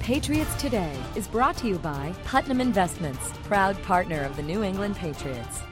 Patriots Today is brought to you by Putnam Investments, proud partner of the New England Patriots.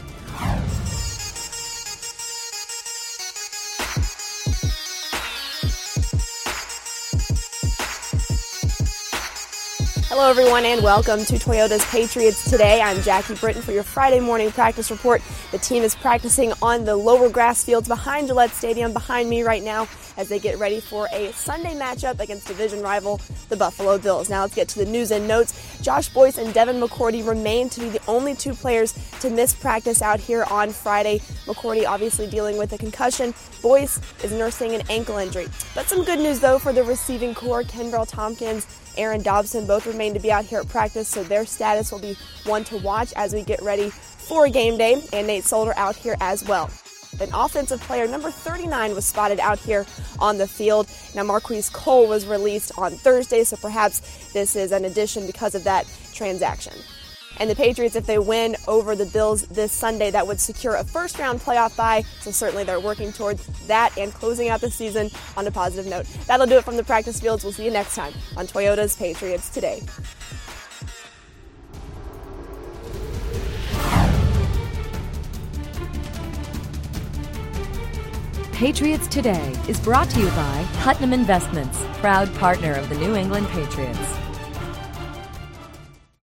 Hello everyone and welcome to Toyota's Patriots Today. I'm Jackie Britton for your Friday morning practice report. The team is practicing on the lower grass fields behind Gillette Stadium behind me right now as they get ready for a Sunday matchup against division rival, the Buffalo Bills. Now let's get to the news and notes. Josh Boyce and Devin McCourty remain to be the only two players to miss practice out here on Friday. McCourty obviously dealing with a concussion. Boyce is nursing an ankle injury. But some good news though for the receiving core. Kenbrell Tompkins, Aaron Dobson both remain to be out here at practice, so their status will be one to watch as we get ready for game day, and Nate Solder out here as well. An offensive player, number 39, was spotted out here on the field. Now, Marquise Cole was released on Thursday, so perhaps this is an addition because of that transaction. And the Patriots, if they win over the Bills this Sunday, that would secure a first-round playoff bye. So certainly they're working towards that and closing out the season on a positive note. That'll do it from the practice fields. We'll see you next time on Toyota's Patriots Today. Patriots Today is brought to you by Putnam Investments, proud partner of the New England Patriots.